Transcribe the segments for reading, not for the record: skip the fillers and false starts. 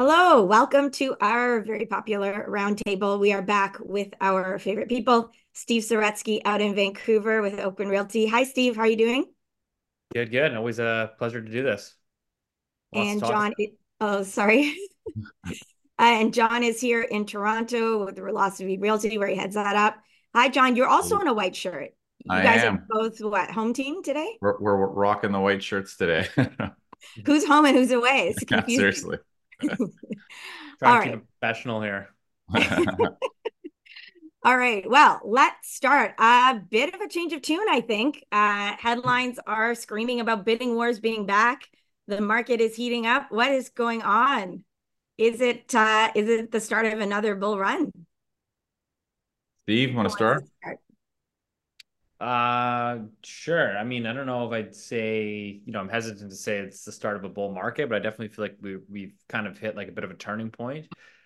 Hello, welcome to our very popular roundtable. We are back with our favorite people, Steve Saretsky out in Vancouver with Open Realty. Hi, Steve. How are you doing? Good, good. Always a pleasure to do this. Lots to And talk John, about. oh, sorry. And John is here in Toronto with the Velocity Realty, where he heads that up. Hi, John. You're also in a white shirt. You I guys are am. both what, home team today? We're rocking the white shirts today. Who's home and who's away? It's Yeah, confusing. seriously. All Trying to keep right. it professional here. All right. Well, let's start. A bit of a change of tune, I think. Headlines are screaming about bidding wars being back. The market is heating up. What is going on? Is it the start of another bull run? Steve, want Who to wants start? to start? Sure. I mean, I don't know if I'd say, I'm hesitant to say it's the start of a bull market, but I definitely feel like we've kind of hit like a bit of a turning point.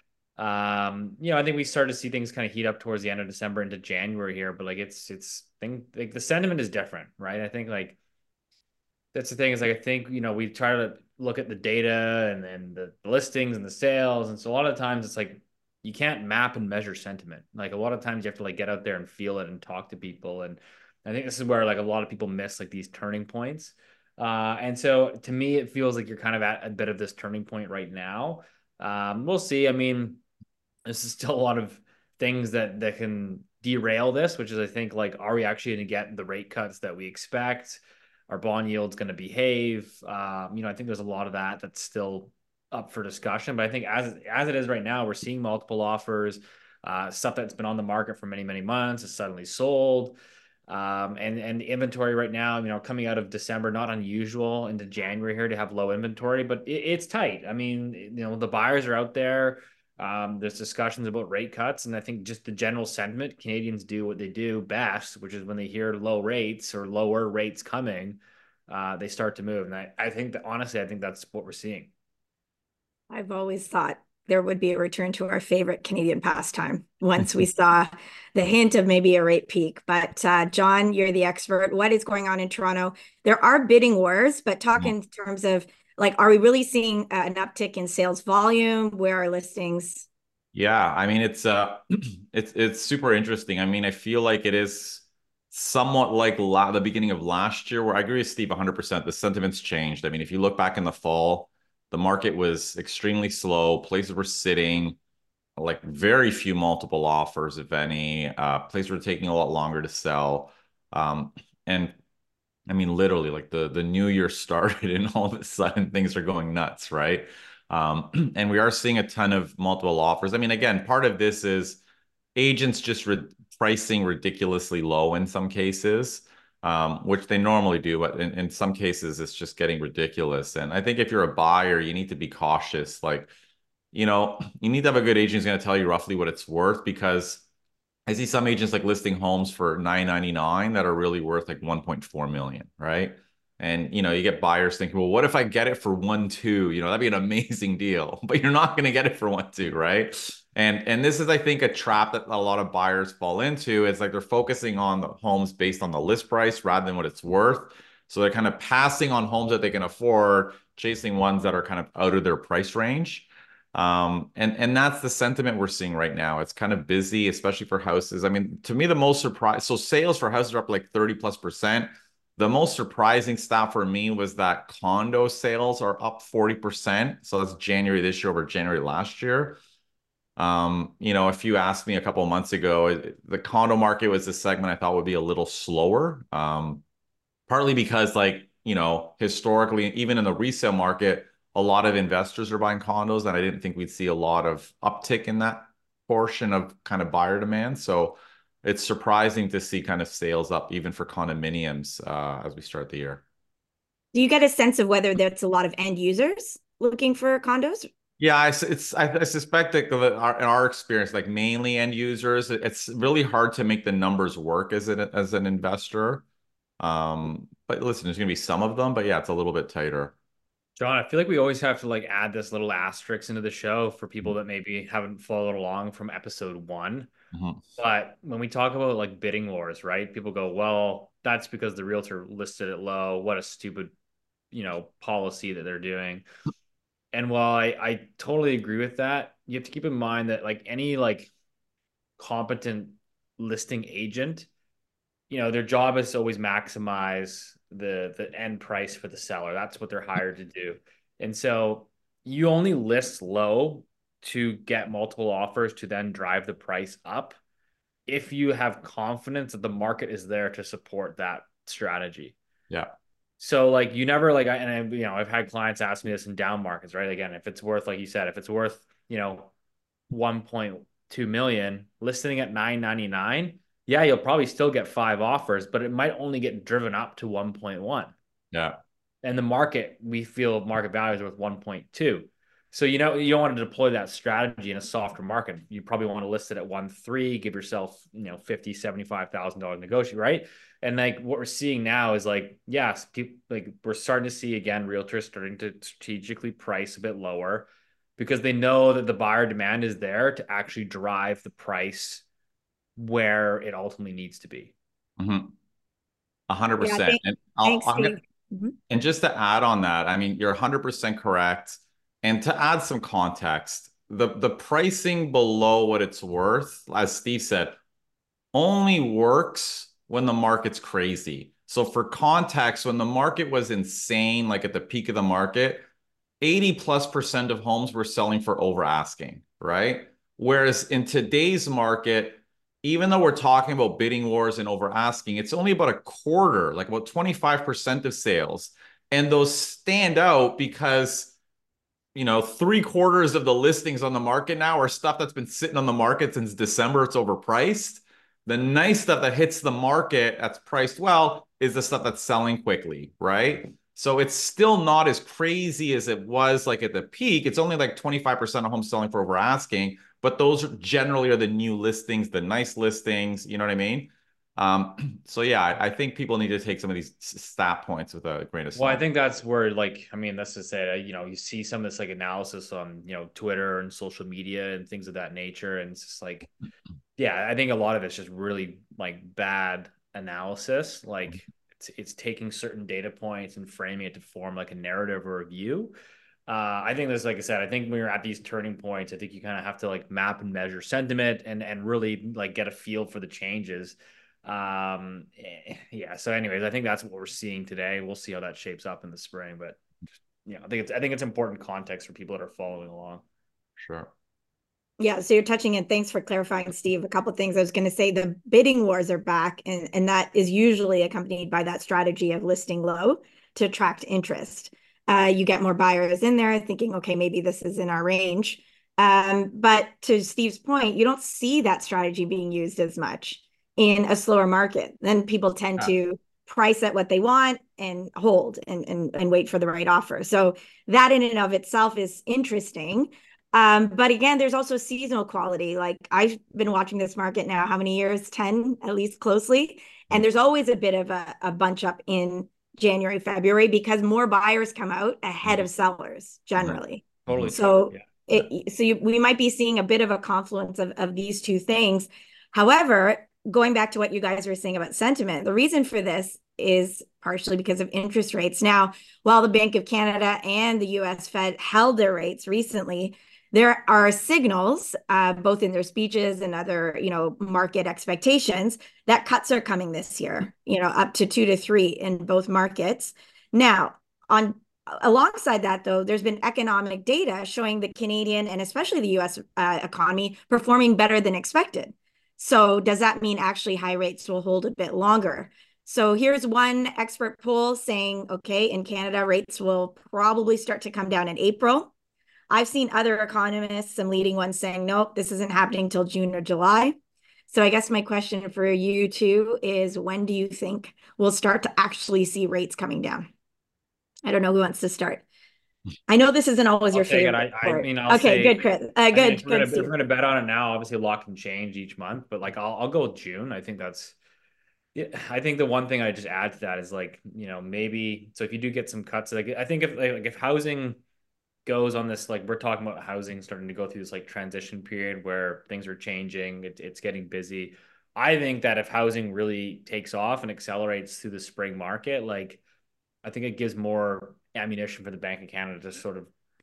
I think we started to see things kind of heat up towards the end of December into January here, but like it's thing like the sentiment is different, right? I think like that's the thing is like I think we try to look at the data and then the listings and the sales, and so a lot of times it's like you can't map and measure sentiment. Like a lot of times you have to like get out there and feel it and talk to people, and I think this is where like a lot of people miss like these turning points. And so to me, it feels like you're kind of at a bit of this turning point right now. We'll see. I mean, this is still a lot of things that can derail this, which is I think like, are we actually going to get the rate cuts that we expect? Our bond yield's going to behave? I think there's a lot of that that's still up for discussion. But I think as it is right now, we're seeing multiple offers. Stuff that's been on the market for many many months is suddenly sold. And the inventory right now, coming out of December, not unusual into January here to have low inventory, but it's tight. I mean, the buyers are out there. There's discussions about rate cuts, and I think just the general sentiment, Canadians do what they do best, which is when they hear low rates or lower rates coming, they start to move. And I think that honestly, I think that's what we're seeing. I've always thought there would be a return to our favorite Canadian pastime once we saw the hint of maybe a rate peak. But John, you're the expert. What is going on in Toronto? There are bidding wars, but talk in terms of like, are we really seeing an uptick in sales volume? Where are listings? Yeah, I mean it's it's super interesting. I mean, I feel like it is somewhat like the beginning of last year, where I agree with Steve 100%. The sentiment's changed. I mean, if you look back in the fall, the market was extremely slow. Places were sitting, like very few multiple offers, if any. Places were taking a lot longer to sell. And I mean, literally, like the new year started, and all of a sudden things are going nuts, right? And we are seeing a ton of multiple offers. I mean, again, part of this is agents just pricing ridiculously low in some cases, which they normally do, but in some cases it's just getting ridiculous. And I think if you're a buyer, you need to be cautious. Like, you need to have a good agent who's going to tell you roughly what it's worth, because I see some agents like listing homes for 999 that are really worth like 1.4 million, right? And you get buyers thinking, well, what if I get it for 1.2? That'd be an amazing deal, but you're not going to get it for 1.2, right? And this is, I think, a trap that a lot of buyers fall into. It's like they're focusing on the homes based on the list price rather than what it's worth. So they're kind of passing on homes that they can afford, chasing ones that are kind of out of their price range. And that's the sentiment we're seeing right now. It's kind of busy, especially for houses. I mean, to me, the most surprise, so sales for houses are up like 30+%. The most surprising stat for me was that condo sales are up 40%. So that's January this year over January last year. If you asked me a couple of months ago, the condo market was a segment I thought would be a little slower. Partly because, like, historically, even in the resale market, a lot of investors are buying condos, and I didn't think we'd see a lot of uptick in that portion of kind of buyer demand. So it's surprising to see kind of sales up even for condominiums as we start the year. Do you get a sense of whether that's a lot of end users looking for condos? Yeah, I suspect that in our experience, like mainly end users, it's really hard to make the numbers work as an investor. But listen, there's gonna be some of them, but yeah, it's a little bit tighter. John, I feel like we always have to like add this little asterisk into the show for people that maybe haven't followed along from episode one. Mhm. But when we talk about like bidding wars, right? People go, well, that's because the realtor listed it low. What a stupid, policy that they're doing. And while I totally agree with that, you have to keep in mind that like any like competent listing agent, their job is to always maximize the end price for the seller. That's what they're hired to do. And so you only list low to get multiple offers to then drive the price up if you have confidence that the market is there to support that strategy. Yeah. So like you never like I've had clients ask me this in down markets, right? Again, if it's worth, like you said, if it's worth, 1.2 million, listing at 999, yeah, you'll probably still get 5 offers, but it might only get driven up to 1.1. Yeah. And the market, we feel market value is worth 1.2. So, you don't want to deploy that strategy in a softer market. You probably want to list it at 1.3, give yourself, $50,000-$75,000 negotiate, right? And like what we're seeing now is like, yes, people, like we're starting to see again, realtors starting to strategically price a bit lower because they know that the buyer demand is there to actually drive the price where it ultimately needs to be. Mm-hmm. Yeah, 100%. And thanks, I'm Steve. Mhm. And just to add on that, I mean, you're 100% correct. And to add some context, the pricing below what it's worth, as Steve said, only works when the market's crazy. So for context, when the market was insane, like at the peak of the market, 80+% of homes were selling for over asking, right? Whereas in today's market, even though we're talking about bidding wars and over asking, it's only about a quarter, like about 25% of sales. And those stand out because, 3/4 of the listings on the market now are stuff that's been sitting on the market since December. It's overpriced. The nice stuff that hits the market that's priced well is the stuff that's selling quickly, right? So it's still not as crazy as it was like at the peak. It's only like 25% of homes selling for over asking, but those generally are the new listings, the nice listings, you know what I mean? So yeah, I think people need to take some of these stat points with a grain of Well, I salt. think that's where, like, I mean, that's to say, you see some of this like analysis on, Twitter and social media and things of that nature. And it's just like, yeah, I think a lot of it's just really like bad analysis. Like it's taking certain data points and framing it to form like a narrative or a view. I think this, like I said, I think when you're at these turning points, I think you kind of have to like map and measure sentiment and really like get a feel for the changes. Yeah. So, anyways, I think that's what we're seeing today. We'll see how that shapes up in the spring, but I think it's important context for people that are following along. Sure. Yeah, so you're touching in. Thanks for clarifying, Steve. A couple of things I was going to say. The bidding wars are back, and that is usually accompanied by that strategy of listing low to attract interest. You get more buyers in there thinking, okay, maybe this is in our range. But to Steve's point, you don't see that strategy being used as much in a slower market. Then people tend to price at what they want and hold and wait for the right offer. So that in and of itself is interesting. But again, there's also seasonal quality. Like I've been watching this market now, how many years? 10 at least closely. And there's always a bit of a bunch up in January, February, because more buyers come out ahead of sellers generally. Totally true. So Yeah. we might be seeing a bit of a confluence of these two things. However, going back to what you guys were saying about sentiment, the reason for this is partially because of interest rates. Now, while the Bank of Canada and the US Fed held their rates recently, there are signals, both in their speeches and other, market expectations, that cuts are coming this year, up to 2 to 3 in both markets. Now, alongside that, though, there's been economic data showing the Canadian and especially the US economy performing better than expected. So does that mean actually high rates will hold a bit longer? So here's one expert poll saying, okay, in Canada, rates will probably start to come down in April. I've seen other economists, some leading ones saying, nope, this isn't happening till June or July. So I guess my question for you two is, when do you think we'll start to actually see rates coming down? I don't know who wants to start. I know this isn't always I'll your take it. favorite. I mean, I'll Okay, say, good, Chris. I mean, if Good, we're Steve. gonna bet on it now, obviously a lot can change each month, but like I'll go with June. I think that's, yeah. I think the one thing I just add to that is like, maybe, so if you do get some cuts, like I think if housing goes on this, like we're talking about housing starting to go through this like transition period where things are changing, it's getting busy. I think that if housing really takes off and accelerates through the spring market, like I think it gives more ammunition for the Bank of Canada to sort of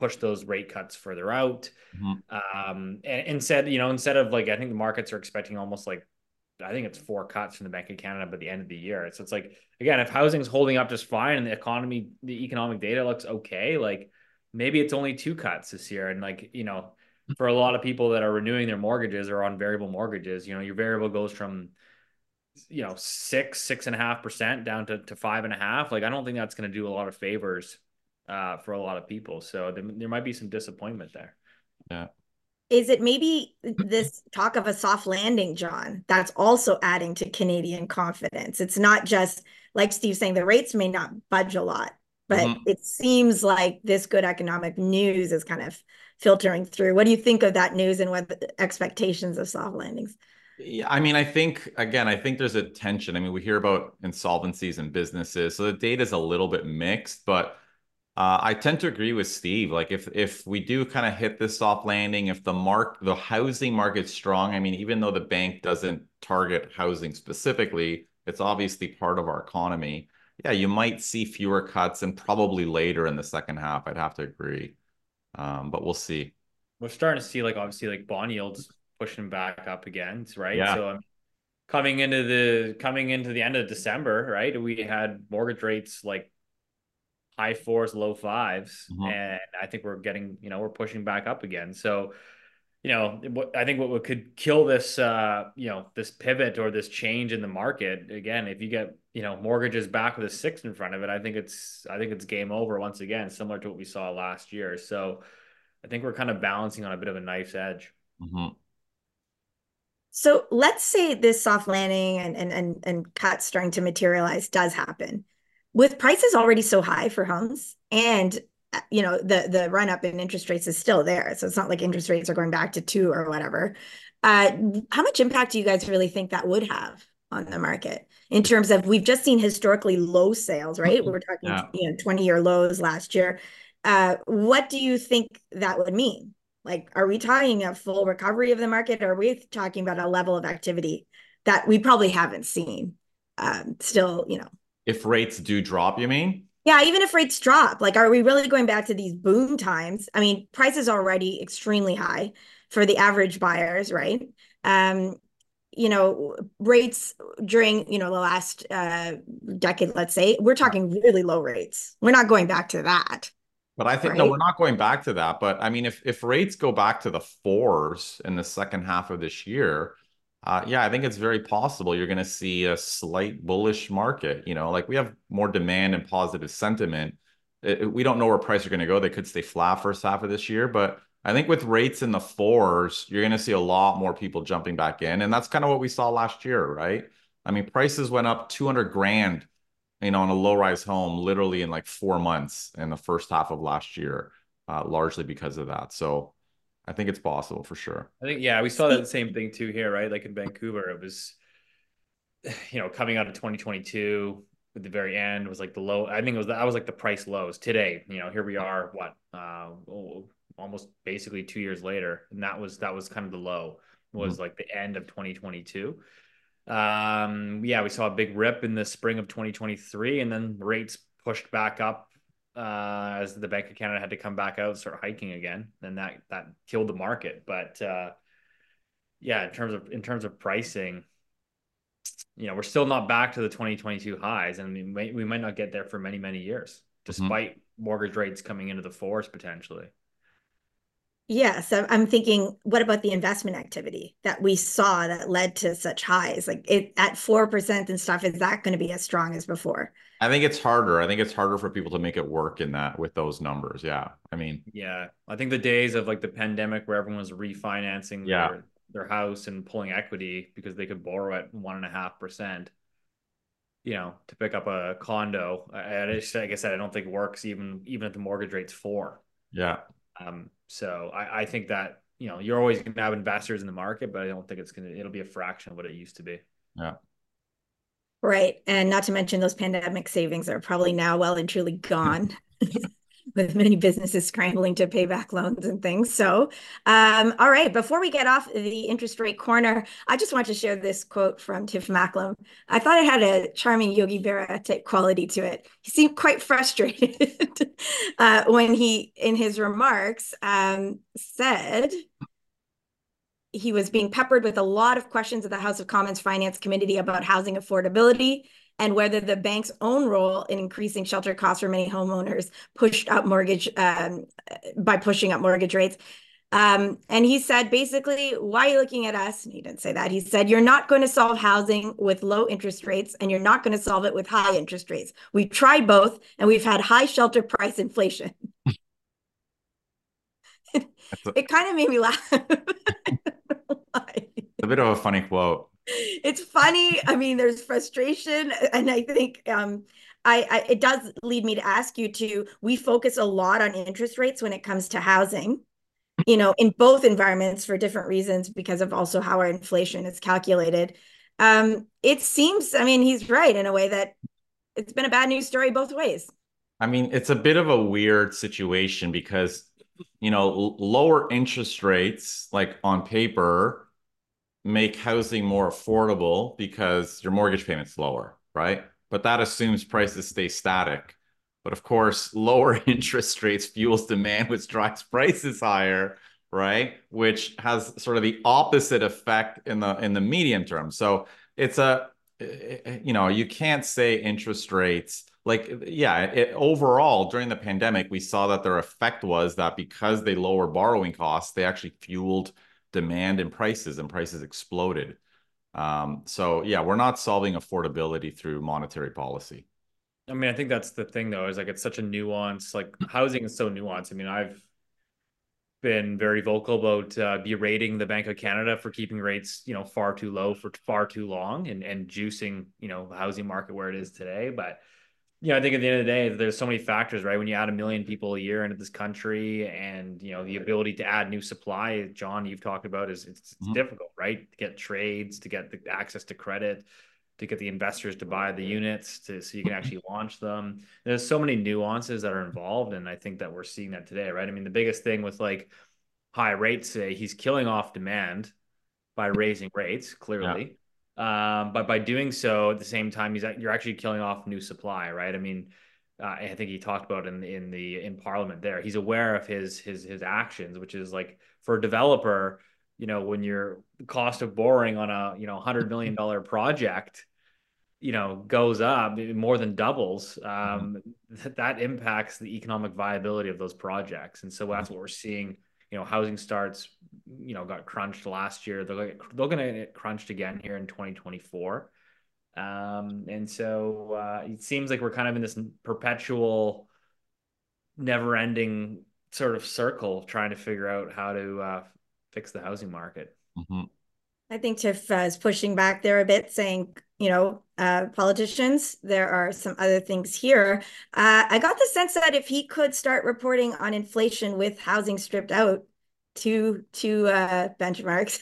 push those rate cuts further out. Mhm. And instead of like, I think the markets are expecting almost like, I think it's 4 cuts from the Bank of Canada by the end of the year. So it's like, again, if housing's holding up just fine and the economic data looks okay, like maybe it's only 2 cuts this year. And like, for a lot of people that are renewing their mortgages or on variable mortgages, your variable goes from 6.5% down to 5.5. Like, I don't think that's going to do a lot of favors for a lot of people. So there might be some disappointment there. Yeah. Is it maybe this talk of a soft landing, John, that's also adding to Canadian confidence? It's not just like Steve's saying, the rates may not budge a lot, but it seems like this good economic news is kind of filtering through. What do you think of that news and what the expectations of soft landings? Yeah, I mean, I think there's a tension. I mean, we hear about insolvencies and businesses, so the data is a little bit mixed, but I tend to agree with Steve. Like if we do kind of hit this soft landing, if the housing market's strong, I mean, even though the bank doesn't target housing specifically, it's obviously part of our economy. Yeah, you might see fewer cuts and probably later in the second half. I'd have to agree. But we'll see. We're starting to see like obviously like bond yields pushing back up again, right? Yeah. So coming into the end of December, right? We had mortgage rates like high fours, low fives, Mhm. and I think we're getting, we're pushing back up again. So, I think what could kill this, this pivot or this change in the market again, if you get, mortgages back with a 6 in front of it, I think it's game over once again, similar to what we saw last year. So, I think we're kind of balancing on a bit of a knife's edge. Mhm. So let's say this soft landing and cuts starting to materialize does happen. With prices already so high for homes and the run up in interest rates is still there. So it's not like interest rates are going back to 2 or whatever. How much impact do you guys really think that would have on the market in terms of we've just seen historically low sales, right? We're talking, Yeah. 20-year lows last year. What do you think that would mean? Like, are we talking a full recovery of the market? Or are we talking about a level of activity that we probably haven't seen? Still, If rates do drop, you mean? yeah, even if rates drop, like, are we really going back to these boom times? I mean, prices are already extremely high for the average buyers, right? Um, rates during, the last decade, let's say, we're talking really low rates. We're not going back to that, But I think no, we're right? not going back to that. But I mean, if rates go back to the fours in the second half of this year, yeah, I think it's very possible you're going to see a slight bullish market. Like we have more demand and positive sentiment. We don't know where prices are going to go. They could stay flat first half of this year, but I think with rates in the fours, you're going to see a lot more people jumping back in, and that's kind of what we saw last year, right? I mean, prices went up 200 grand on a low-rise home literally in like 4 months in the first half of last year, largely because of that. So I think it's possible for sure. I think, yeah, we saw that same thing too here, right? Like in Vancouver, it was, coming out of 2022 at the very end was like the low. I think that was like the price lows today. Here we are, what, almost basically 2 years later, and that was kind of the low Mhm. was like the end of 2022. Yeah, we saw a big rip in the spring of 2023, and then rates pushed back up as the Bank of Canada had to come back out and start hiking again, and that killed the market. But yeah, in terms of pricing, we're still not back to the 2022 highs, and we might not get there for many, many years, Mhm. despite mortgage rates coming into the fours potentially. Yeah, so I'm thinking, what about the investment activity that we saw that led to such highs? Like it at 4% and stuff, is that going to be as strong as before? I think it's harder. I think it's harder for people to make it work in that with those numbers. Yeah. I mean, Yeah, I think the days of like the pandemic where everyone was refinancing yeah. their house and pulling equity because they could borrow at 1.5%, to pick up a condo. Like I said, I don't think it works even if the mortgage rate's 4. Yeah. So I think that you're always going to have investors in the market, but I don't think it'll be a fraction of what it used to be. Yeah. Right. And not to mention those pandemic savings are probably now well and truly gone. with many businesses scrambling to pay back loans and things. So, all right, before we get off the interest rate corner, I just want to share this quote from Tiff Macklem. I thought it had a charming Yogi Berra type quality to it. He seemed quite frustrated when he, in his remarks, said he was being peppered with a lot of questions at the House of Commons Finance Committee about housing affordability and whether the bank's own role in increasing shelter costs for many homeowners pushed up mortgage by pushing up mortgage rates. And he said, basically, why are you looking at us? And he didn't say that. He said, you're not going to solve housing with low interest rates, and you're not going to solve it with high interest rates. We've tried both, and we've had high shelter price inflation. It kind of made me laugh. A bit of a funny quote. It's funny. I mean, there's frustration, and I think it does lead me to ask you to. We focus a lot on interest rates when it comes to housing, in both environments for different reasons because of also how our inflation is calculated. It seems, I mean, he's right in a way that it's been a bad news story both ways. I mean, it's a bit of a weird situation because, lower interest rates, like on paper, make housing more affordable because your mortgage payment's lower, right? But that assumes prices stay static. But of course, lower interest rates fuels demand, which drives prices higher, right? Which has sort of the opposite effect in the medium term. So it's you can't say interest rates like, yeah, overall during the pandemic, we saw that their effect was that because they lower borrowing costs, they actually fueled demand and prices exploded. So yeah, we're not solving affordability through monetary policy. I mean, I think that's the thing though, is like it's such a nuance, like housing is so nuanced. I mean, I've been very vocal about berating the Bank of Canada for keeping rates, far too low for far too long and juicing, the housing market where it is today. But I think at the end of the day, there's so many factors, right? When you add 1 million people a year into this country and, the ability to add new supply, John, you've talked about it's difficult, right? To get trades, to get the access to credit, to get the investors to buy the units so you can actually launch them. There's so many nuances that are involved. And I think that we're seeing that today, right? I mean, the biggest thing with like high rates today, he's killing off demand by raising rates, clearly. But by doing so, at the same time, you're actually killing off new supply, right? I mean, I think he talked about in Parliament there. He's aware of his actions, which is like for a developer, when your cost of borrowing on a $100 million project, goes up, it more than doubles. That impacts the economic viability of those projects, and so that's what we're seeing. Housing starts, got crunched last year. They're going to get crunched again here in 2024. And so it seems like we're kind of in this perpetual, never-ending sort of circle trying to figure out how to fix the housing market. I think Tiff is pushing back there a bit, saying, politicians, there are some other things here. I got the sense that if he could start reporting on inflation with housing stripped out to benchmarks,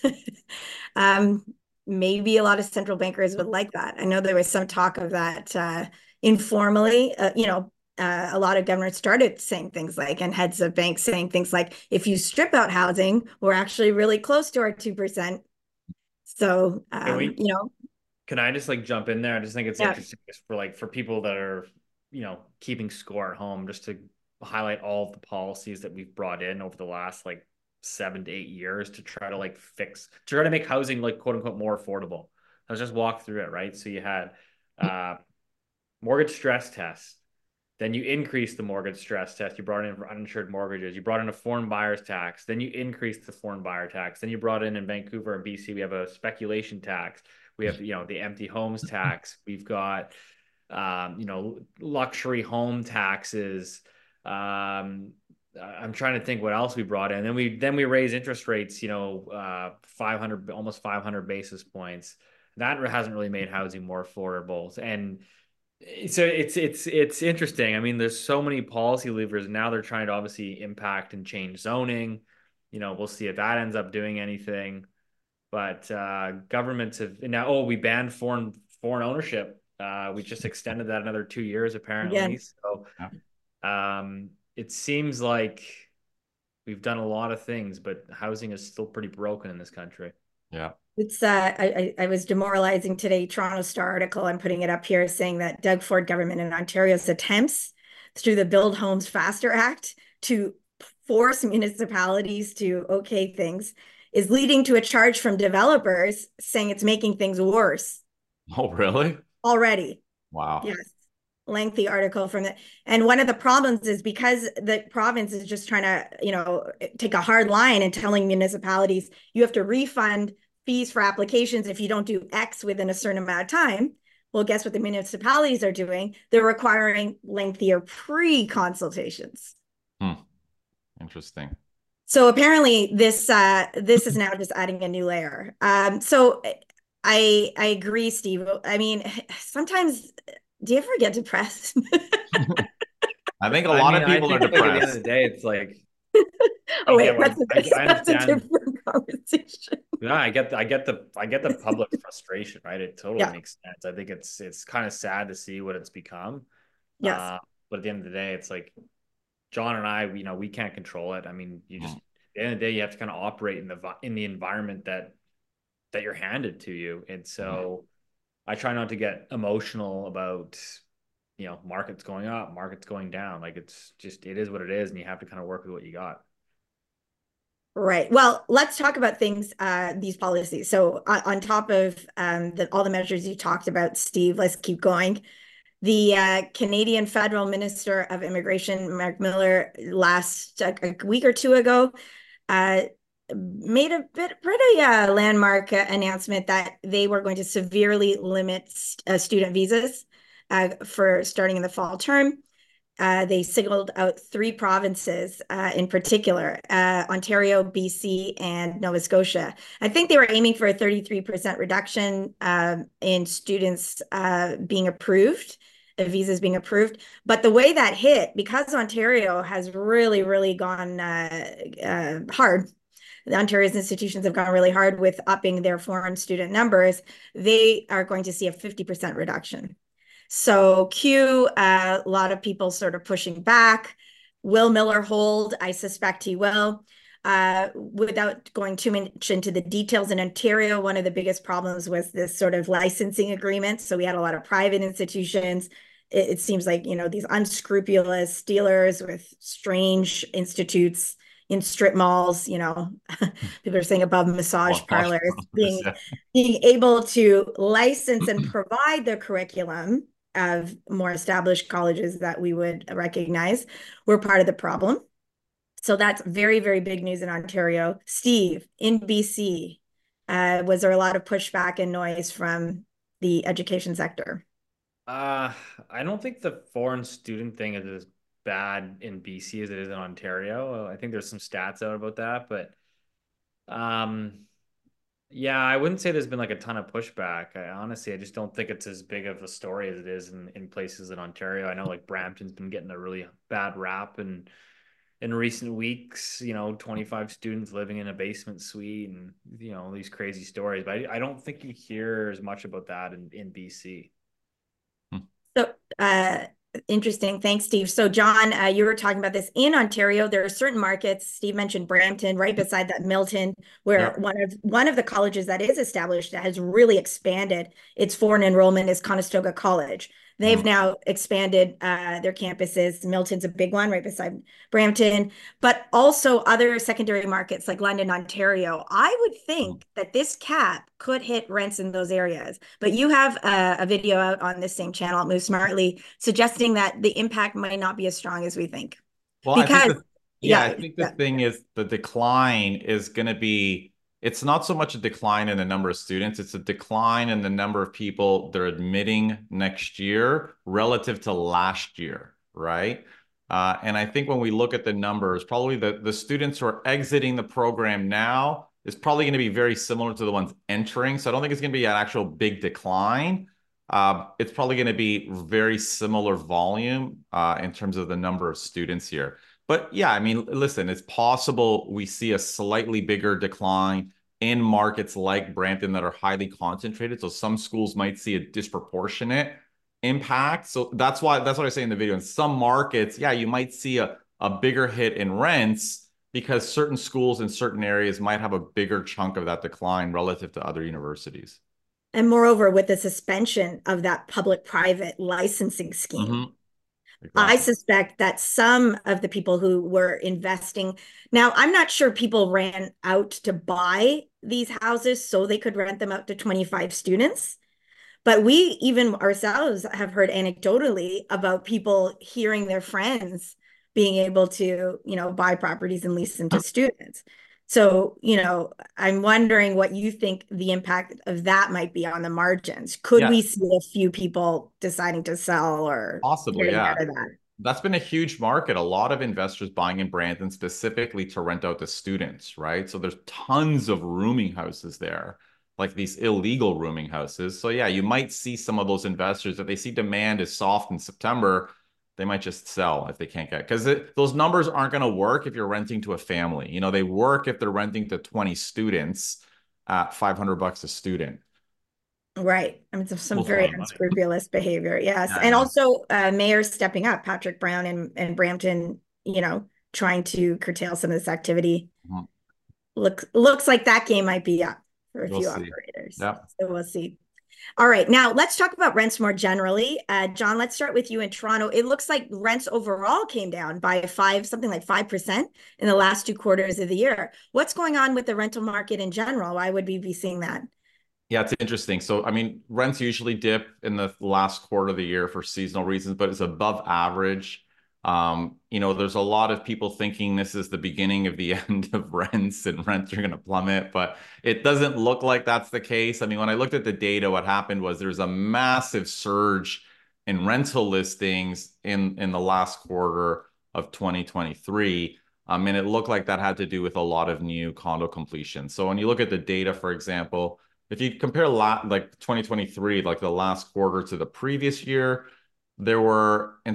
maybe a lot of central bankers would like that. I know there was some talk of that informally. A lot of governors started saying things like, and heads of banks saying things like, if you strip out housing, we're actually really close to our 2%. So, can I just like jump in there? I just think it's interesting for people that are, keeping score at home, just to highlight all of the policies that we've brought in over the last like 7 to 8 years to try to make housing like quote unquote more affordable. Let's just walk through it, right? So you had mortgage stress tests. Then you increased the mortgage stress test. You brought in for uninsured mortgages. You brought in a foreign buyer's tax. Then you increased the foreign buyer tax. Then you brought in Vancouver and BC, we have a speculation tax. We have, the empty homes tax. We've got, luxury home taxes. I'm trying to think what else we brought in. Then we raise interest rates, 500, almost 500 basis points. That hasn't really made housing more affordable. And so it's interesting. I mean, there's so many policy levers now. They're trying to obviously impact and change zoning. We'll see if that ends up doing anything. But governments have now. Oh, we banned foreign ownership. We just extended that another 2 years apparently. Yeah. So it seems like we've done a lot of things, but housing is still pretty broken in this country. Yeah. It's I was demoralizing today. Toronto Star article, I'm putting it up here, saying that Doug Ford government in Ontario's attempts through the Build Homes Faster Act to force municipalities to okay things is leading to a charge from developers saying it's making things worse Oh, really? already. Wow. Yes. Lengthy article from it. And one of the problems is because the province is just trying to, take a hard line and telling municipalities you have to refund fees for applications if you don't do X within a certain amount of time. Well, guess what the municipalities are doing? They're requiring lengthier pre-consultations. Interesting. So apparently this is now just adding a new layer. So I agree, Steve. I mean, sometimes do you ever get depressed? I think a lot of people are like at the end of depressed. the day, it's like, Oh wait, I that's a understand. different conversation. Yeah, I get the public frustration, right? It totally Yeah. makes sense. I think it's kind of sad to see what it's become. Yes. But at the end of the day, it's like John and I, we can't control it. I mean, you just at the end of the day, you have to kind of operate in the environment that you're handed to you. And so I try not to get emotional about, markets going up, markets going down. Like it is what it is, and you have to kind of work with what you got. Right. Well, let's talk about things, these policies. So on top of all the measures you talked about, Steve, let's keep going. The Canadian Federal Minister of Immigration, Mark Miller, a week or two ago, made a pretty landmark announcement that they were going to severely limit student visas for starting in the fall term. They singled out 3 provinces in particular, Ontario, BC, and Nova Scotia. I think they were aiming for a 33% reduction in students being approved, visas being approved. But the way that hit, because Ontario has really, really gone hard, the Ontario's institutions have gone really hard with upping their foreign student numbers, they are going to see a 50% reduction. So a lot of people sort of pushing back. Will Miller hold? I suspect he will. Without going too much into the details, in Ontario, one of the biggest problems was this sort of licensing agreement. So we had a lot of private institutions. It seems like, these unscrupulous dealers with strange institutes in strip malls, people are saying above massage parlors, being able to license and provide the curriculum of more established colleges that we would recognize were part of the problem. So that's very, very big news in Ontario. Steve, in BC, was there a lot of pushback and noise from the education sector? I don't think the foreign student thing is as bad in BC as it is in Ontario. I think there's some stats out about that, but yeah, I wouldn't say there's been like a ton of pushback. I just don't think it's as big of a story as it is in places in Ontario. I know like Brampton's been getting a really bad rap and in recent weeks, 25 students living in a basement suite and, these crazy stories. But I don't think you hear as much about that in BC. So, interesting. Thanks, Steve. So, John, you were talking about this in Ontario. There are certain markets. Steve mentioned Brampton, right beside that Milton, where one of the colleges that is established that has really expanded its foreign enrollment is Conestoga College. They've now expanded their campuses. Milton's a big one right beside Brampton, but also other secondary markets like London, Ontario. I would think that this cap could hit rents in those areas. But you have a video out on this same channel, Move Smartly, suggesting that the impact might not be as strong as we think. Well, I think the thing is the decline is going to be, it's not so much a decline in the number of students, it's a decline in the number of people they're admitting next year relative to last year, right? And I think when we look at the numbers, probably the students who are exiting the program now is probably going to be very similar to the ones entering. So I don't think it's going to be an actual big decline. It's probably going to be very similar volume in terms of the number of students here. But yeah, I mean, listen, it's possible we see a slightly bigger decline in markets like Brampton that are highly concentrated. So some schools might see a disproportionate impact. So that's what I say in the video. In some markets, yeah, you might see a a bigger hit in rents because certain schools in certain areas might have a bigger chunk of that decline relative to other universities. And moreover, with the suspension of that public-private licensing scheme, I Exactly. suspect that some of the people who were investing, now I'm not sure people ran out to buy these houses so they could rent them out to 25 students. But we even ourselves have heard anecdotally about people hearing their friends being able to, buy properties and lease them to students. So, I'm wondering what you think the impact of that might be on the margins. Could Yeah, we see a few people deciding to sell or possibly. getting Yeah. out of that? That's been a huge market. A lot of investors buying in Brandon specifically to rent out to students, right? So there's tons of rooming houses there, like these illegal rooming houses. So yeah, you might see some of those investors that they see demand is soft in September, they might just sell if they can't get, because those numbers aren't going to work if you're renting to a family. They work if they're renting to 20 students at $500 a student. Right. I mean, some Well, it's a very lot of money. unscrupulous behavior. Yes. Yeah, I And know. also mayors stepping up, Patrick Brown and Brampton, trying to curtail some of this activity. Mhm. Looks like that game might be up for a We'll few see. operators. Yeah. So we'll see. All right. Now let's talk about rents more generally. John, let's start with you in Toronto. It looks like rents overall came down by something like 5% in the last 2 quarters of the year. What's going on with the rental market in general? Why would we be seeing that? Yeah, it's interesting. So, I mean, rents usually dip in the last quarter of the year for seasonal reasons, but it's above average. There's a lot of people thinking this is the beginning of the end of rents and rents are going to plummet, but it doesn't look like that's the case. I mean, when I looked at the data, what happened was there's a massive surge in rental listings in the last quarter of 2023. And it looked like that had to do with a lot of new condo completions. So when you look at the data, for example, if you compare like 2023, like the last quarter to the previous year, there were in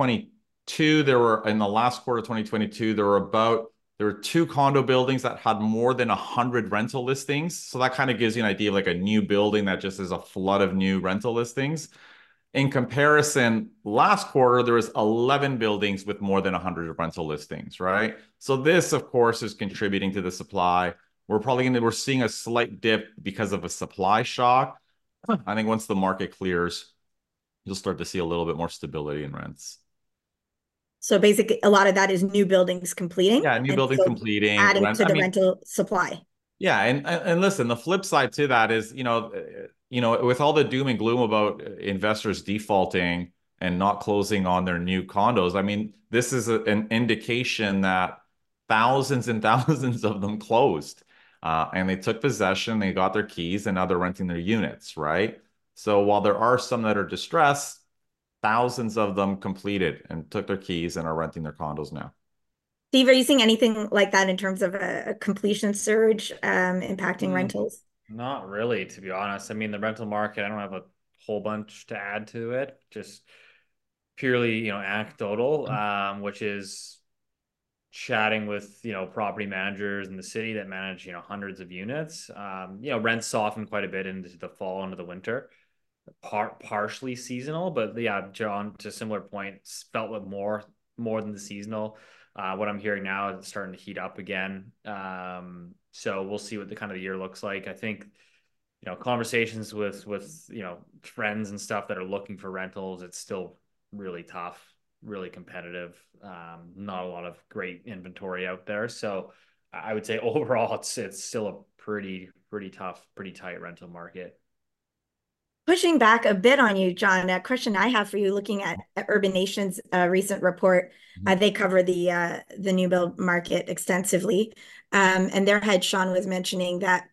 2022, in the last quarter of 2022, there were two condo buildings that had more than 100 rental listings. So that kind of gives you an idea of like a new building that just is a flood of new rental listings. In comparison, last quarter, there was 11 buildings with more than 100 rental listings, right? So this, of course, is contributing to the supply. We're seeing a slight dip because of a supply shock. I think once the market clears, you'll start to see a little bit more stability in rents. So basically, a lot of that is new buildings completing Yeah, new and buildings so completing adding rent. to I the mean, rental supply. yeah, and listen, the flip side to that is, with all the doom and gloom about investors defaulting and not closing on their new condos, I mean, this is an indication that thousands and thousands of them closed, and they took possession, they got their keys, and now they're renting their units, right? So while there are some that are distressed, thousands of them completed and took their keys and are renting their condos now. Steve, are you seeing anything like that in terms of a completion surge impacting rentals? Not really, to be honest. I mean, the rental market, I don't have a whole bunch to add to it. Just purely, anecdotal, which is chatting with, property managers in the city that manage, hundreds of units. Rents soften quite a bit into the fall, into the winter, partially seasonal, but yeah, John, to a similar point, felt with more than the seasonal. What I'm hearing now is it's starting to heat up again. So we'll see what the kind of the year looks like. I think, conversations with friends and stuff that are looking for rentals, it's still really tough, really competitive. Not a lot of great inventory out there. So I would say overall it's still a pretty tough, pretty tight rental market. Pushing back a bit on you, John, a question I have for you, looking at Urban Nation's recent report, they cover the new build market extensively, and their head Sean was mentioning that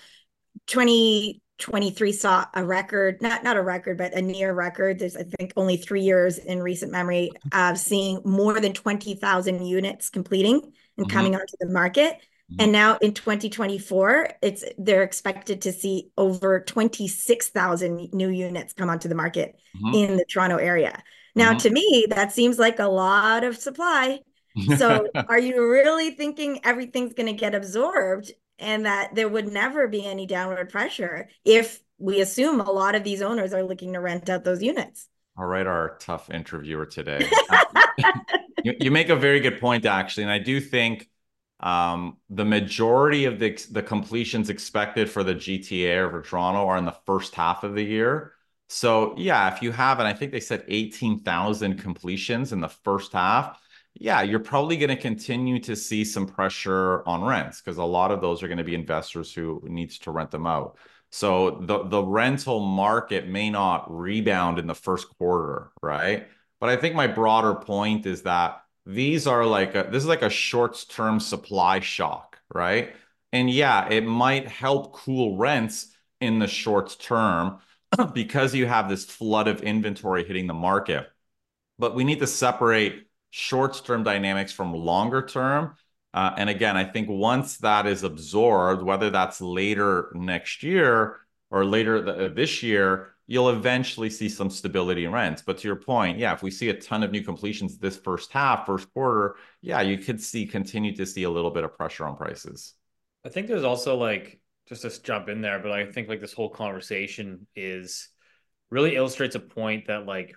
2023 saw a record, not a record, but a near record. There's, I think, only 3 years in recent memory of seeing more than 20,000 units completing and coming onto the market. And now in 2024, they're expected to see over 26,000 new units come onto the market in the Toronto area. Now, to me, that seems like a lot of supply. So are you really thinking everything's going to get absorbed and that there would never be any downward pressure if we assume a lot of these owners are looking to rent out those units? All right, our tough interviewer today. You make a very good point, actually, and I do think the majority of the completions expected for the GTA or for Toronto are in the first half of the year. So yeah, if you have, and I think they said 18,000 completions in the first half, yeah, you're probably going to continue to see some pressure on rents because a lot of those are going to be investors who needs to rent them out. So the rental market may not rebound in the first quarter, right? But I think my broader point is that this is like a short-term supply shock, right? And yeah, it might help cool rents in the short term because you have this flood of inventory hitting the market. But we need to separate short-term dynamics from longer term. And again, I think once that is absorbed, whether that's later next year or later this year, you'll eventually see some stability in rents. But to your point, yeah, if we see a ton of new completions this first half, first quarter, yeah, you could continue to see a little bit of pressure on prices. I think there's also like, just to jump in there, but I think like this whole conversation is really illustrates a point that like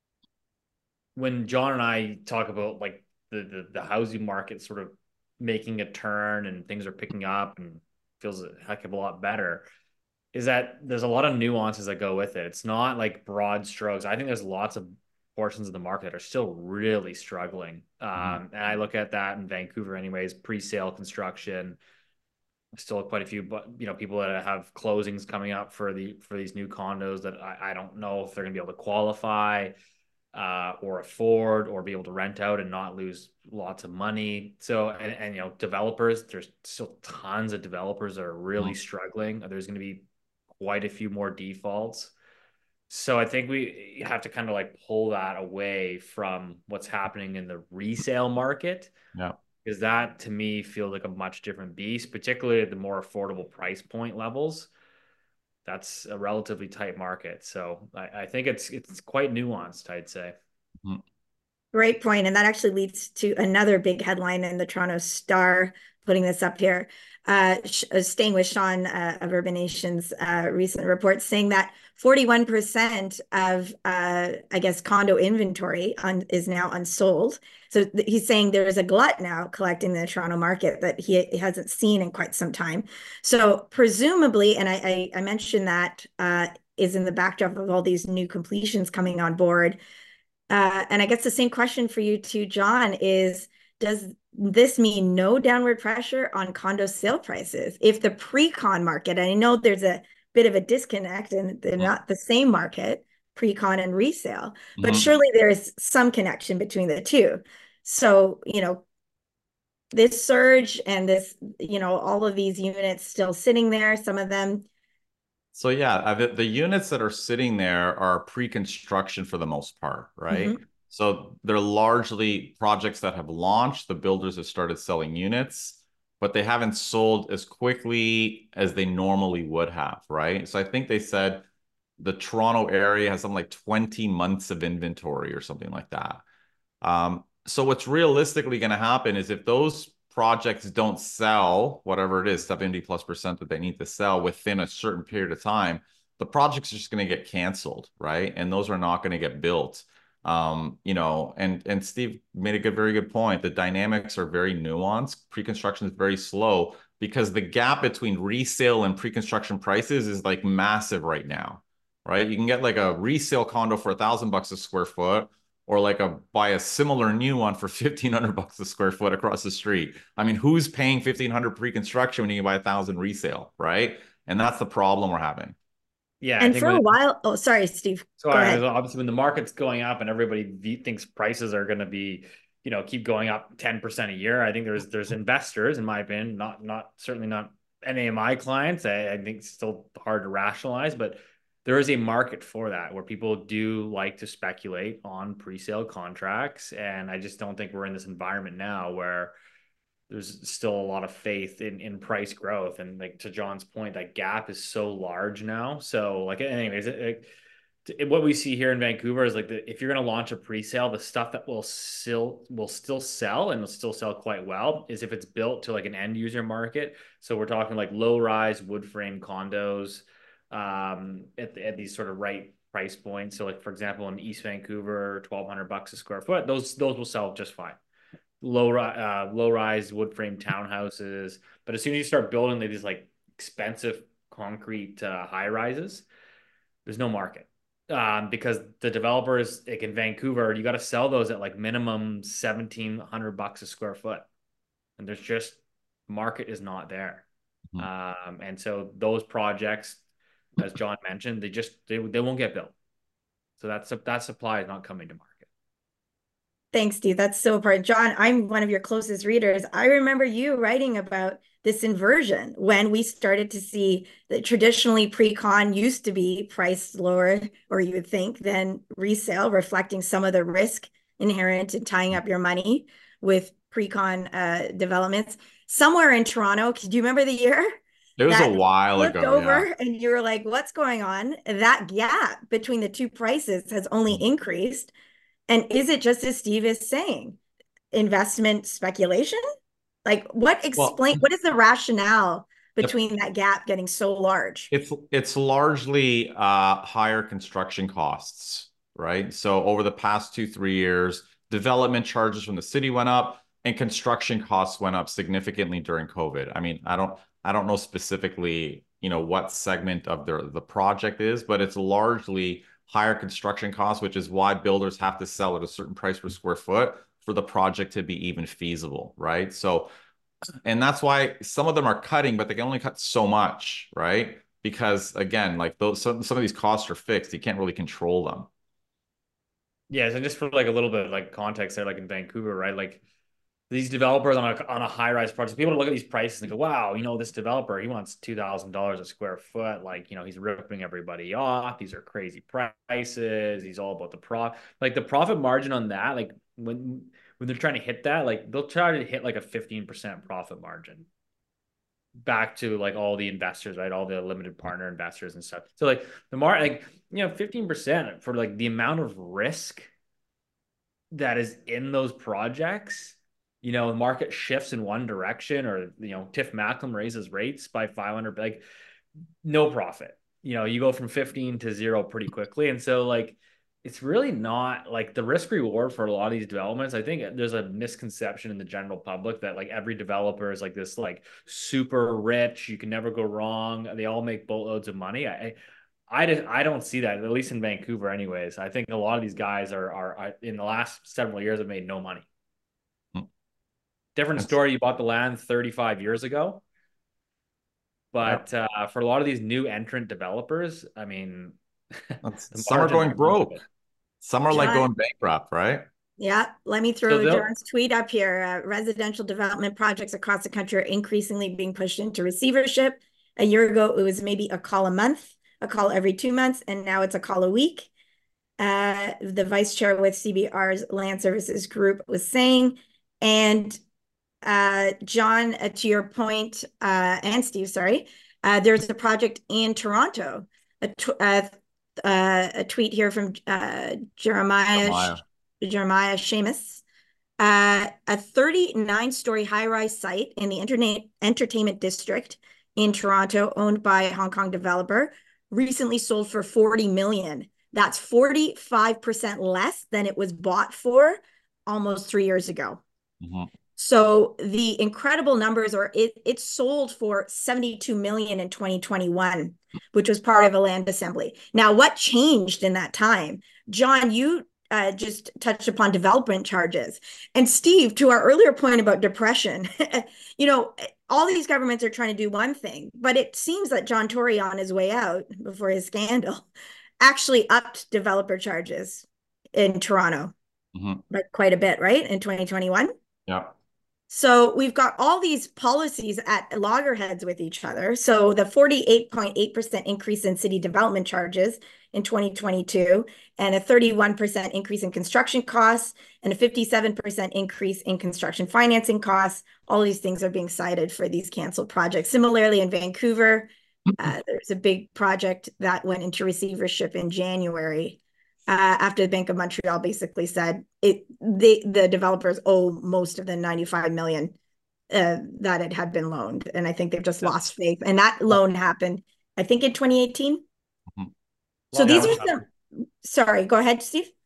when John and I talk about like the housing market sort of making a turn and things are picking up and feels a heck of a lot better, is that there's a lot of nuances that go with it. It's not like broad strokes. I think there's lots of portions of the market that are still really struggling. Mhm. And I look at that in Vancouver, anyways, pre-sale construction. Still quite a few, but people that have closings coming up for these new condos that I don't know if they're going to be able to qualify or afford or be able to rent out and not lose lots of money. So, and developers, there's still tons of developers that are really Mhm. struggling. There's going to be quite a few more defaults. So I think we have to kind of like pull that away from what's happening in the resale market, Yeah. because that to me feels like a much different beast, particularly at the more affordable price point levels. That's a relatively tight market. So I think it's quite nuanced, I'd say. Mhm. Great point. And that actually leads to another big headline in the Toronto Star, putting this up here. Staying with Sean of Urbanation's recent report saying that 41% of, I guess, condo inventory is now unsold. So he's saying there is a glut now collecting the Toronto market that he hasn't seen in quite some time. So presumably, and I mentioned that is in the backdrop of all these new completions coming on board. And I guess the same question for you too, John, is does this mean no downward pressure on condo sale prices? If the pre-con market, and I know there's a bit of a disconnect and they're not the same market, pre-con and resale, but Mhm. surely there is some connection between the two. So, this surge and this, all of these units still sitting there, some of them. So yeah, the units that are sitting there are pre-construction for the most part, right? Mhm. So they're largely projects that have launched. The builders have started selling units, but they haven't sold as quickly as they normally would have, right? So I think they said the Toronto area has something like 20 months of inventory or something like that. So what's realistically going to happen is if those projects don't sell, whatever it is, 70+% that they need to sell within a certain period of time, the project's just going to get canceled, right? And those are not going to get built. And Steve made a very good point. The dynamics are very nuanced. Pre-construction is very slow because the gap between resale and pre-construction prices is like massive right now, right? You can get like a resale condo for $1,000 a square foot or like buy a similar new one for 1,500 bucks a square foot across the street. I mean, who's paying 1,500 pre-construction when you can buy 1,000 resale, right? And that's the problem we're having. Yeah, I And think for a when while, oh, sorry, Steve, so go ahead. obviously when the market's going up and everybody thinks prices are going to be, keep going up 10% a year, I think there's investors, in my opinion, not certainly not NAMI clients. I think it's still hard to rationalize, but there is a market for that where people do like to speculate on pre-sale contracts, and I just don't think we're in this environment now where there's still a lot of faith in price growth. And like to John's point, that gap is so large now. So like anyways, what we see here in Vancouver is like if you're going to launch a pre-sale, the stuff that will still sell and will still sell quite well is if it's built to like an end user market. So we're talking like low rise wood frame condos at these sort of right price points. So like for example, in East Vancouver, 1,200 bucks a square foot, those will sell just fine. low rise wood frame townhouses. But as soon as you start building these like expensive concrete high rises, there's no market. Because the developers like in Vancouver, you got to sell those at like minimum $1,700 a square foot, and there's just market is not there. And so those projects, as John mentioned, they won't get built. So that supply is not coming to market. Thanks, Steve. That's so important. John, I'm one of your closest readers. I remember you writing about this inversion when we started to see that traditionally pre-con used to be priced lower, or you would think, than resale, reflecting some of the risk inherent in tying up your money with pre-con developments. Somewhere in Toronto, do you remember the year? It was a while flipped ago, over, yeah. and you were like, what's going on? That gap between the two prices has only increased. And is it just as Steve is saying, investment speculation? Like what is the rationale between that gap getting so large? It's largely higher construction costs, right? So over the past 2-3 years, development charges from the city went up and construction costs went up significantly during COVID. I mean, I don't know specifically, what segment of the project is, but it's largely higher construction costs, which is why builders have to sell at a certain price per square foot for the project to be even feasible, right? So, and that's why some of them are cutting, but they can only cut so much, right? Because again, like some of these costs are fixed. You can't really control them. Yeah, and just for like a little bit of like context there, like in Vancouver, right? Like these developers on a high rise project, people look at these prices and go, wow, this developer, he wants $2,000 a square foot. Like, he's ripping everybody off. These are crazy prices. He's all about the profit margin on that. Like when they're trying to hit that, like they'll try to hit like a 15% profit margin back to like all the investors, right? All the limited partner investors and stuff. So like 15% for like the amount of risk that is in those projects. The market shifts in one direction, or Tiff Macklem raises rates by 500, like no profit. You go from 15 to 0 pretty quickly. And so like it's really not like the risk reward for a lot of these developments. I think there's a misconception in the general public that like every developer is like this like super rich, you can never go wrong, they all make boatloads of money. I don't see that, at least in Vancouver anyways. I think a lot of these guys are in the last several years have made no money. Different story. You bought the land 35 years ago. But for a lot of these new entrant developers, I mean, some are going broke. Some are like going bankrupt, right? Yeah. Let me throw John's tweet up here. Residential development projects across the country are increasingly being pushed into receivership. A year ago, it was maybe a call a month, a call every 2 months, and now it's a call a week. The vice chair with CBR's Land Services Group was saying, and John, to your point, and Steve, sorry, there's a project in Toronto, a tweet here from Jeremiah Seamus, a 39-story high-rise site in the entertainment district in Toronto, owned by a Hong Kong developer, recently sold for $40 million. That's 45% less than it was bought for almost 3 years ago. So the incredible numbers are it sold for $72 million in 2021, which was part of a land assembly. Now, what changed in that time? John, you just touched upon development charges. And Steve, to our earlier point about depression, all these governments are trying to do one thing, but it seems that John Tory, on his way out before his scandal, actually upped developer charges in Toronto by quite a bit, right? In 2021. Yeah. So we've got all these policies at loggerheads with each other. So the 48.8% increase in city development charges in 2022, and a 31% increase in construction costs, and a 57% increase in construction financing costs. All these things are being cited for these canceled projects. Similarly, in Vancouver, there's a big project that went into receivership in January, after the Bank of Montreal basically said the developers owe most of the $95 million that it had been loaned. And I think they've just lost faith. And that loan happened, I think, in 2018. So these are sorry, go ahead, Steve.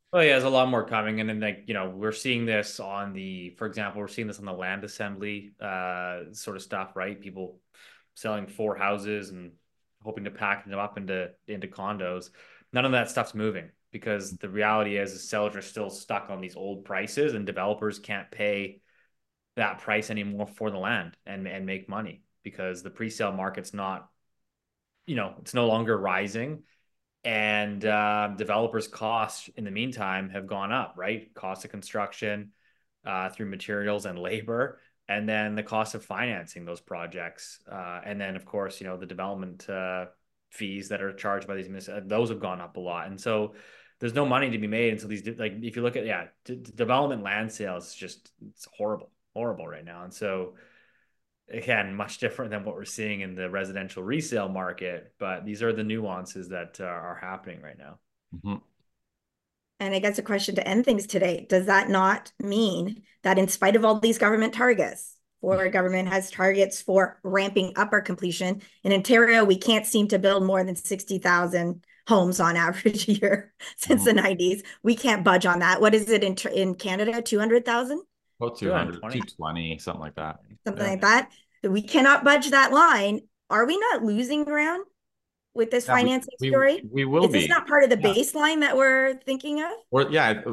Oh yeah, there's a lot more coming, and then like we're seeing this on for example, we're seeing this on the land assembly sort of stuff, right? People selling 4 houses and hoping to pack them up into condos. None of that stuff's moving because the reality is sellers are still stuck on these old prices, and developers can't pay that price anymore for the land and make money because the pre-sale market's not, it's no longer rising, and developers' costs in the meantime have gone up, right? Cost of construction through materials and labor, and then the cost of financing those projects, and then of course, the development fees that are charged by those have gone up a lot, and so there's no money to be made. And so like if you look at development land sales, it's horrible right now, and so again, much different than what we're seeing in the residential resale market, but these are the nuances that are happening right now. Mm-hmm. And I guess a question to end things today, does that not mean that in spite of all these government targets, or government has targets for ramping up our completion, in Ontario, we can't seem to build more than 60,000 homes on average a year since the 90s. We can't budge on that. What is it in Canada? 200,000? About 200, 220, something like that. Something like that. We cannot budge that line. Are we not losing ground with this financing story? We will be. Is this not part of the baseline that we're thinking of? Or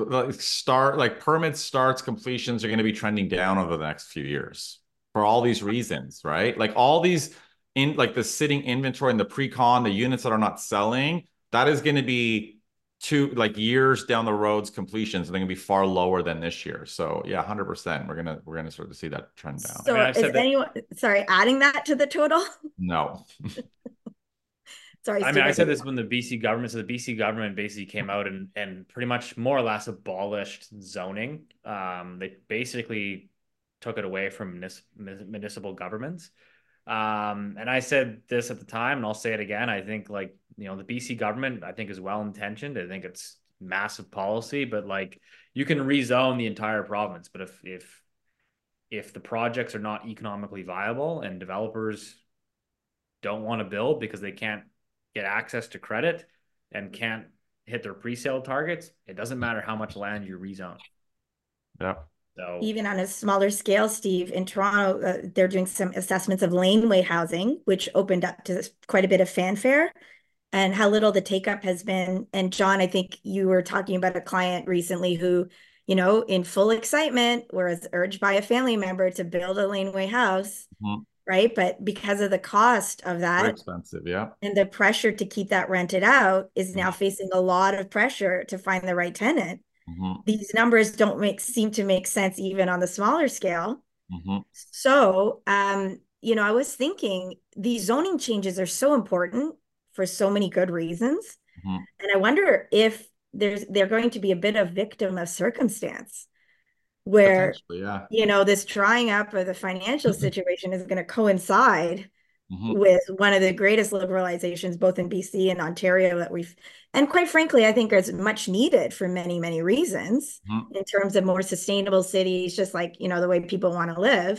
permits, starts, completions are going to be trending down over the next few years for all these reasons, right? Like all these the sitting inventory and the pre-con, the units that are not selling, that is going to be years down the road's completions, and they're going to be far lower than this year. So yeah, 100%. We're gonna start to see that trend down. So is anyone adding that to the total? No. Sorry, Steve, I said this when the BC government, so the BC government basically came out and pretty much more or less abolished zoning. They basically took it away from municipal governments. And I said this at the time, and I'll say it again. I think the BC government, I think, is well-intentioned. I think it's massive policy, but you can rezone the entire province. But if the projects are not economically viable and developers don't want to build because they can't get access to credit and can't hit their pre-sale targets, it doesn't matter how much land you rezone. Yeah. So even on a smaller scale, Steve, in Toronto, they're doing some assessments of laneway housing, which opened up to quite a bit of fanfare, and how little the take-up has been. And John, I think you were talking about a client recently who, in full excitement, was urged by a family member to build a laneway house. Mm-hmm. Right. But because of the cost of that, very expensive, yeah, and the pressure to keep that rented out, is now facing a lot of pressure to find the right tenant. Mm-hmm. These numbers don't seem to make sense even on the smaller scale. Mm-hmm. So, I was thinking these zoning changes are so important for so many good reasons. Mm-hmm. And I wonder if they're going to be a bit of victim of circumstance, where, this drying up of the financial situation is going to coincide with one of the greatest liberalizations, both in BC and Ontario, and quite frankly, I think is much needed for many, many reasons in terms of more sustainable cities, just like, the way people want to live.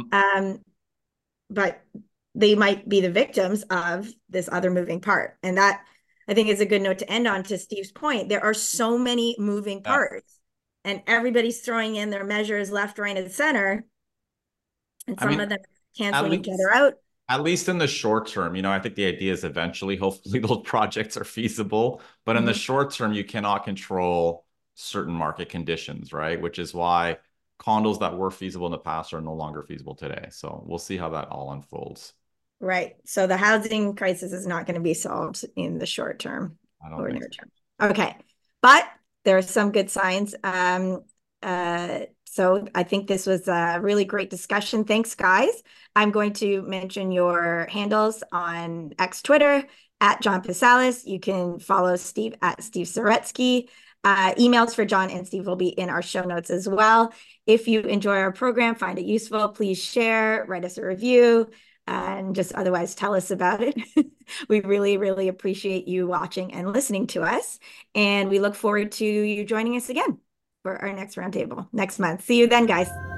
But they might be the victims of this other moving part. And that, I think, is a good note to end on. To Steve's point, there are so many moving parts. And everybody's throwing in their measures left, right, and center. And some of them canceling each other out. At least in the short term, I think the idea is eventually, hopefully, those projects are feasible. But in the short term, you cannot control certain market conditions, right? Which is why condos that were feasible in the past are no longer feasible today. So we'll see how that all unfolds. Right. So the housing crisis is not going to be solved in the short term or near term. Okay. But there are some good signs. So I think this was a really great discussion. Thanks, guys. I'm going to mention your handles on X Twitter at John Pasalis. You can follow Steve at Steve Saretsky. Emails for John and Steve will be in our show notes as well. If you enjoy our program, find it useful, please share, write us a review, and just otherwise tell us about it. We really, really appreciate you watching and listening to us. And we look forward to you joining us again for our next roundtable next month. See you then, guys.